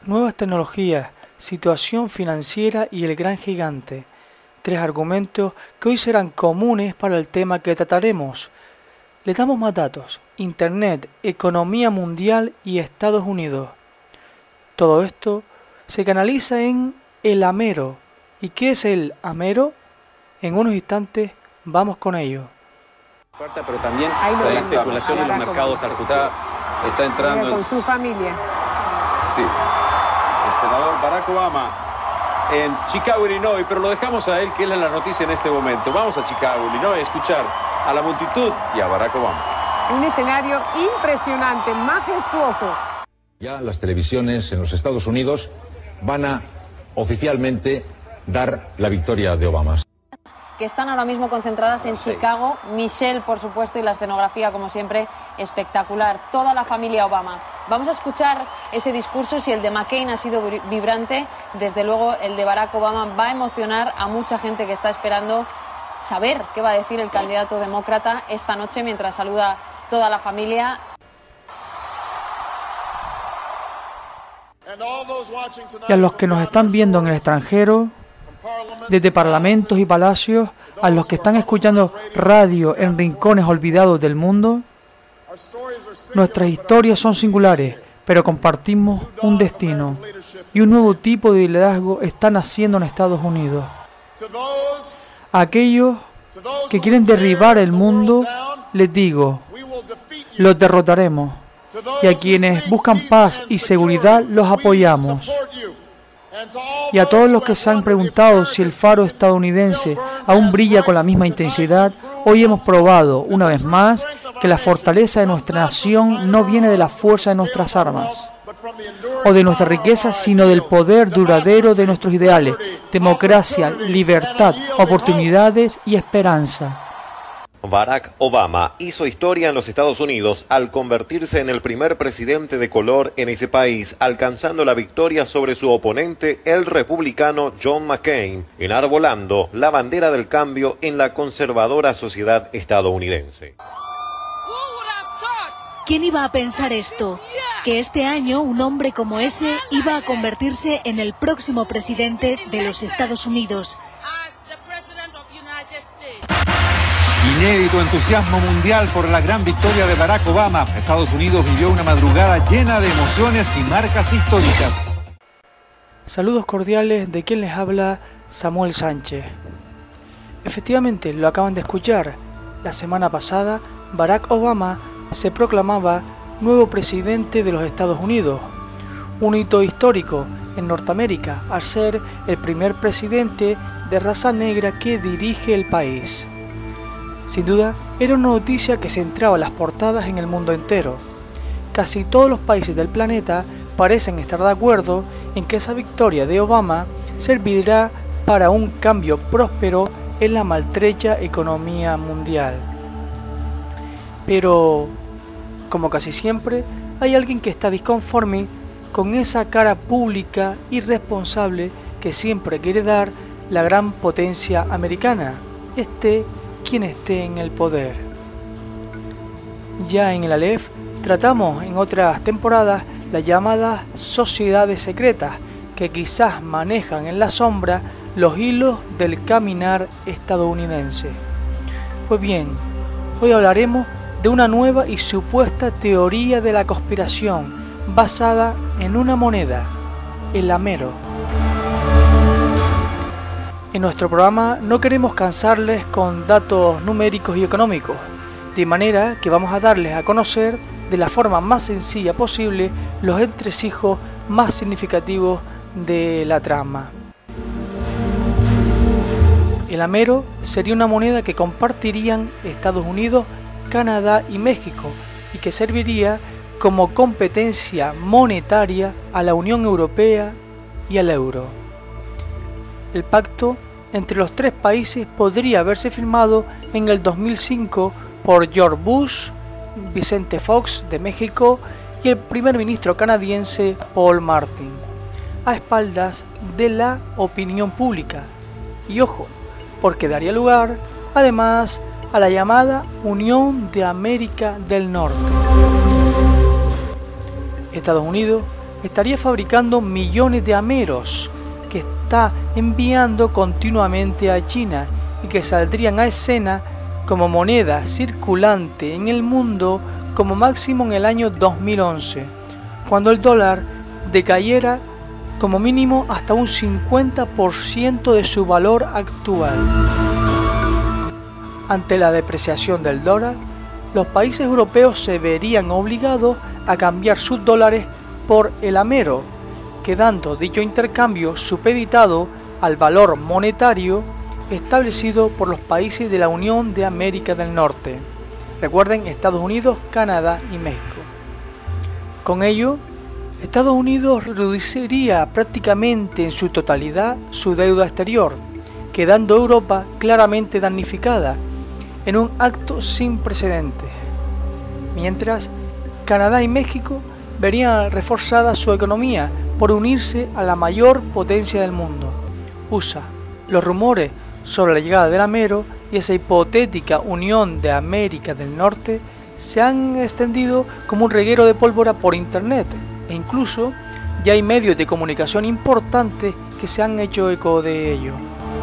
Nuevas tecnologías, situación financiera y el gran gigante. 3 argumentos que hoy serán comunes para el tema que trataremos. Le damos más datos: Internet, economía mundial y Estados Unidos. Todo esto se canaliza en el Amero. ¿Y qué es el Amero? En unos instantes vamos con ello. Pero también la especulación en los mercados está entrando con su familia. Sí, el senador Barack Obama en Chicago, Illinois, pero lo dejamos a él, que es la noticia en este momento. Vamos a Chicago, Illinois, a escuchar a la multitud y a Barack Obama. Un escenario impresionante, majestuoso. Ya las televisiones en los Estados Unidos van a oficialmente dar la victoria de Obama. Que están ahora mismo concentradas en Chicago. Michelle, por supuesto, y la escenografía, como siempre, espectacular. Toda la familia Obama. Vamos a escuchar ese discurso. Si el de McCain ha sido vibrante, desde luego el de Barack Obama va a emocionar a mucha gente que está esperando saber qué va a decir el candidato demócrata esta noche mientras saluda toda la familia. Y a los que nos están viendo en el extranjero, desde parlamentos y palacios, a los que están escuchando radio en rincones olvidados del mundo, nuestras historias son singulares, pero compartimos un destino, y un nuevo tipo de liderazgo está naciendo en Estados Unidos. A aquellos que quieren derribar el mundo, les digo, los derrotaremos, y a quienes buscan paz y seguridad, los apoyamos. Y a todos los que se han preguntado si el faro estadounidense aún brilla con la misma intensidad, hoy hemos probado, una vez más, que la fortaleza de nuestra nación no viene de la fuerza de nuestras armas o de nuestra riqueza, sino del poder duradero de nuestros ideales: democracia, libertad, oportunidades y esperanza. Barack Obama hizo historia en los Estados Unidos al convertirse en el primer presidente de color en ese país, alcanzando la victoria sobre su oponente, el republicano John McCain, enarbolando la bandera del cambio en la conservadora sociedad estadounidense. ¿Quién iba a pensar esto? Que este año un hombre como ese iba a convertirse en el próximo presidente de los Estados Unidos. Inédito entusiasmo mundial por la gran victoria de Barack Obama. Estados Unidos vivió una madrugada llena de emociones y marcas históricas. Saludos cordiales de quien les habla, Samuel Sánchez. Efectivamente, lo acaban de escuchar. La semana pasada, Barack Obama se proclamaba nuevo presidente de los Estados Unidos. Un hito histórico en Norteamérica, al ser el primer presidente de raza negra que dirige el país. Sin duda, era una noticia que centraba las portadas en el mundo entero. Casi todos los países del planeta parecen estar de acuerdo en que esa victoria de Obama servirá para un cambio próspero en la maltrecha economía mundial. Pero, como casi siempre, hay alguien que está disconforme con esa cara pública y responsable que siempre quiere dar la gran potencia americana, quien esté en el poder. Ya en el Aleph tratamos en otras temporadas las llamadas sociedades secretas, que quizás manejan en la sombra los hilos del caminar estadounidense. Pues bien, hoy hablaremos de una nueva y supuesta teoría de la conspiración basada en una moneda, el Amero. En nuestro programa no queremos cansarles con datos numéricos y económicos, de manera que vamos a darles a conocer de la forma más sencilla posible los entresijos más significativos de la trama. El Amero sería una moneda que compartirían Estados Unidos, Canadá y México, y que serviría como competencia monetaria a la Unión Europea y al euro. El pacto entre los 3 países podría haberse firmado en el 2005 por George Bush, Vicente Fox de México y el primer ministro canadiense Paul Martin, a espaldas de la opinión pública. Y ojo, porque daría lugar, además, a la llamada Unión de América del Norte. Estados Unidos estaría fabricando millones de ameros que está enviando continuamente a China y que saldrían a escena como moneda circulante en el mundo como máximo en el año 2011, cuando el dólar decayera como mínimo hasta un 50% de su valor actual. Ante la depreciación del dólar, los países europeos se verían obligados a cambiar sus dólares por el amero, quedando dicho intercambio supeditado al valor monetario establecido por los países de la Unión de América del Norte. Recuerden, Estados Unidos, Canadá y México. Con ello, Estados Unidos reduciría prácticamente en su totalidad su deuda exterior, quedando Europa claramente damnificada en un acto sin precedentes. Mientras, Canadá y México verían reforzada su economía por unirse a la mayor potencia del mundo, USA. Los rumores sobre la llegada del amero y esa hipotética Unión de América del Norte se han extendido como un reguero de pólvora por internet, e incluso ya hay medios de comunicación importantes que se han hecho eco de ello.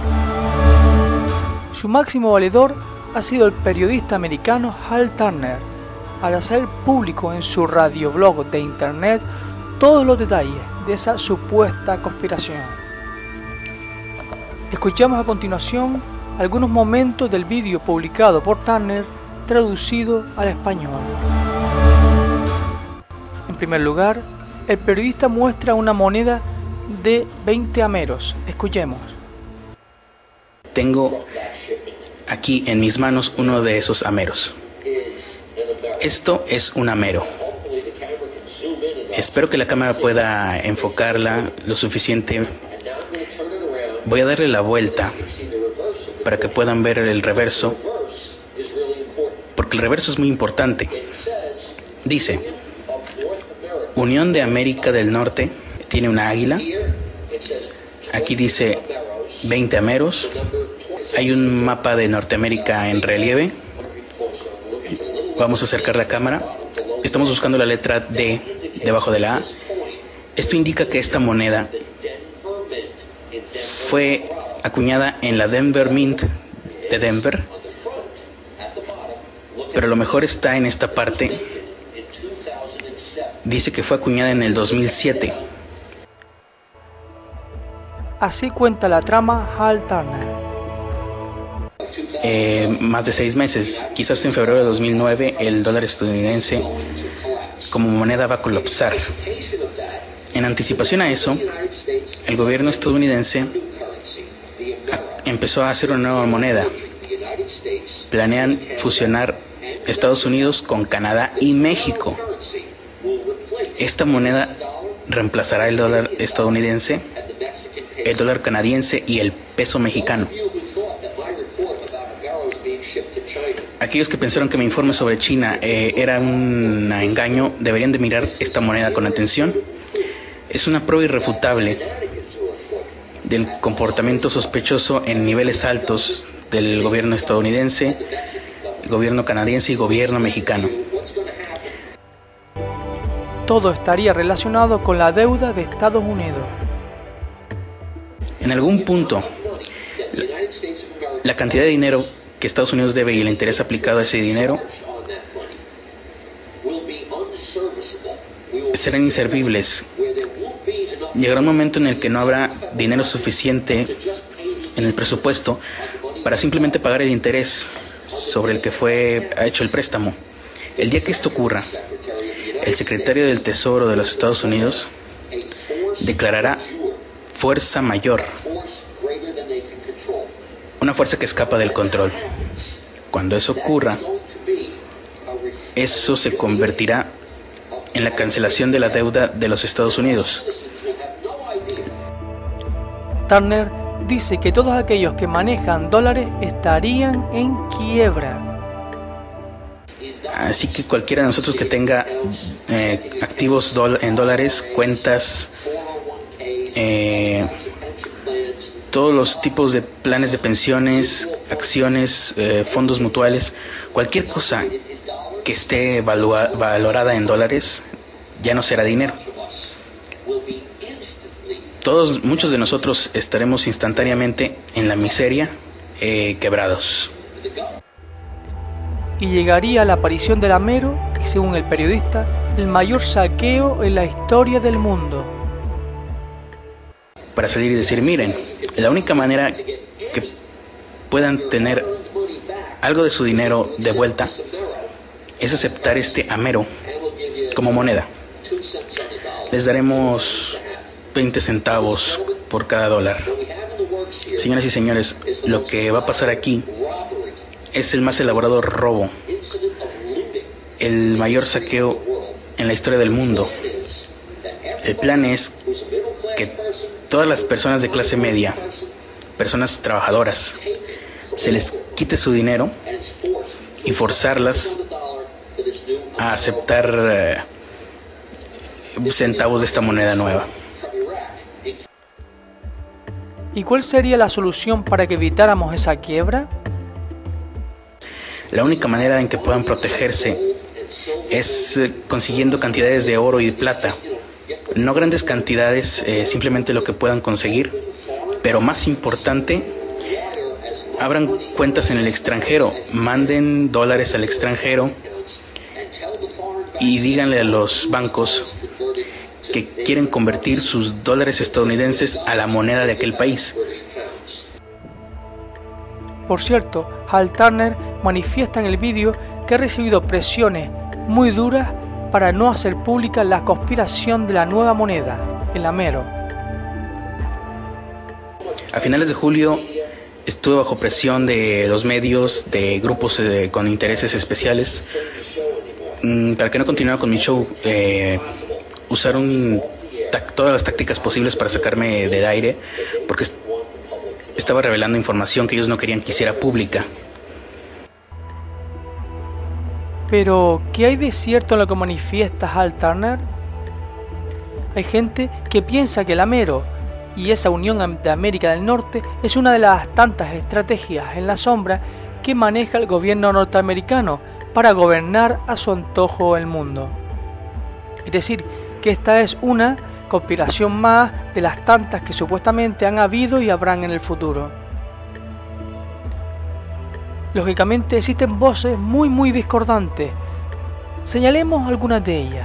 Su máximo valedor ha sido el periodista americano Hal Turner, al hacer público en su radioblog de internet todos los detalles de esa supuesta conspiración. Escuchamos a continuación algunos momentos del vídeo publicado por Turner traducido al español. En primer lugar, el periodista muestra una moneda de 20 ameros. Escuchemos. Tengo aquí en mis manos uno de esos ameros. Esto es un amero. Espero que la cámara pueda enfocarla lo suficiente. Voy a darle la vuelta para que puedan ver el reverso, porque el reverso es muy importante. Dice: Unión de América del Norte, tiene una águila. Aquí dice 20 ameros. Hay un mapa de Norteamérica en relieve. Vamos a acercar la cámara. Estamos buscando la letra D debajo de la A. Esto indica que esta moneda fue acuñada en la Denver Mint de Denver, pero lo mejor está en esta parte. Dice que fue acuñada en el 2007. Así cuenta la trama Hal Turner. Más de 6 meses, quizás en febrero de 2009, el dólar estadounidense como moneda va a colapsar. En anticipación a eso, el gobierno estadounidense empezó a hacer una nueva moneda. Planean fusionar Estados Unidos con Canadá y México. Esta moneda reemplazará el dólar estadounidense, el dólar canadiense y el peso mexicano. Aquellos que pensaron que mi informe sobre China era un engaño, deberían de mirar esta moneda con atención. Es una prueba irrefutable del comportamiento sospechoso en niveles altos del gobierno estadounidense, gobierno canadiense y gobierno mexicano. Todo estaría relacionado con la deuda de Estados Unidos. En algún punto, la cantidad de dinero que Estados Unidos debe y el interés aplicado a ese dinero serán inservibles. Llegará un momento en el que no habrá dinero suficiente en el presupuesto para simplemente pagar el interés sobre el que fue hecho el préstamo. El día que esto ocurra, el secretario del Tesoro de los Estados Unidos declarará fuerza mayor, una fuerza que escapa del control. Cuando eso ocurra, eso se convertirá en la cancelación de la deuda de los Estados Unidos. Turner dice que todos aquellos que manejan dólares estarían en quiebra. Así que cualquiera de nosotros que tenga activos en dólares, cuentas, todos los tipos de planes de pensiones, acciones, fondos mutuales, cualquier cosa que esté valorada en dólares, ya no será dinero. muchos de nosotros estaremos instantáneamente en la miseria, quebrados. Y llegaría la aparición del Amero y, según el periodista, el mayor saqueo en la historia del mundo. Para salir y decir, miren, la única manera que puedan tener algo de su dinero de vuelta es aceptar este Amero como moneda. Les daremos 20 centavos por cada dólar. Señoras y señores, lo que va a pasar aquí es el más elaborado robo, el mayor saqueo en la historia del mundo. El plan es que todas las personas de clase media, personas trabajadoras, se les quite su dinero y forzarlas a aceptar centavos de esta moneda nueva. ¿Y cuál sería la solución para que evitáramos esa quiebra? La única manera en que puedan protegerse es consiguiendo cantidades de oro y de plata. No grandes cantidades, simplemente lo que puedan conseguir, pero más importante, abran cuentas en el extranjero, manden dólares al extranjero y díganle a los bancos que quieren convertir sus dólares estadounidenses a la moneda de aquel país. Por cierto, Hal Turner manifiesta en el vídeo que ha recibido presiones muy duras para no hacer pública la conspiración de la nueva moneda, el Amero. A finales de julio estuve bajo presión de los medios, de grupos con intereses especiales, para que no continuara con mi show. Usaron todas las tácticas posibles para sacarme del aire, porque estaba revelando información que ellos no querían que hiciera pública. Pero, ¿qué hay de cierto en lo que manifiesta Hal Turner? Hay gente que piensa que el Amero y esa unión de América del Norte es una de las tantas estrategias en la sombra que maneja el gobierno norteamericano para gobernar a su antojo el mundo. Es decir, que esta es una conspiración más de las tantas que supuestamente han habido y habrán en el futuro. Lógicamente existen voces muy discordantes. Señalemos algunas de ellas.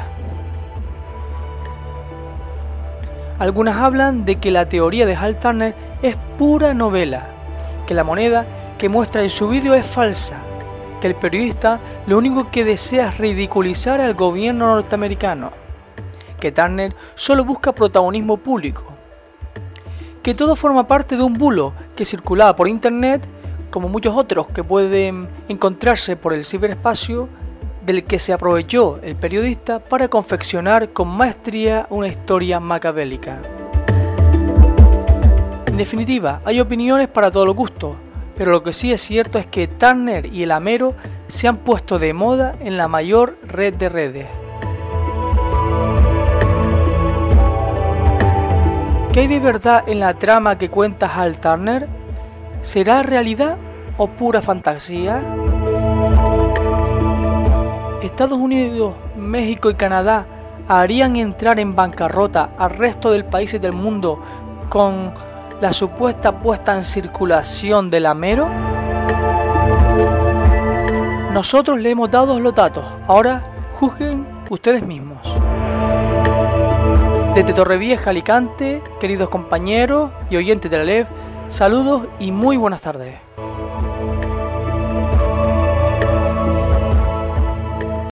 Algunas hablan de que la teoría de Hal Turner es pura novela, que la moneda que muestra en su vídeo es falsa, que el periodista lo único que desea es ridiculizar al gobierno norteamericano, que Turner solo busca protagonismo público, que todo forma parte de un bulo que circulaba por internet, como muchos otros que pueden encontrarse por el ciberespacio, del que se aprovechó el periodista para confeccionar con maestría una historia macabélica. En definitiva, hay opiniones para todos los gustos, pero lo que sí es cierto es que Turner y el Amero se han puesto de moda en la mayor red de redes. ¿Qué hay de verdad en la trama que cuenta Hal Turner? ¿Será realidad o pura fantasía? ¿Estados Unidos, México y Canadá harían entrar en bancarrota al resto de países del mundo con la supuesta puesta en circulación del Amero? Nosotros le hemos dado los datos, ahora juzguen ustedes mismos. Desde Torrevieja, Alicante, queridos compañeros y oyentes de la LEV, saludos y muy buenas tardes.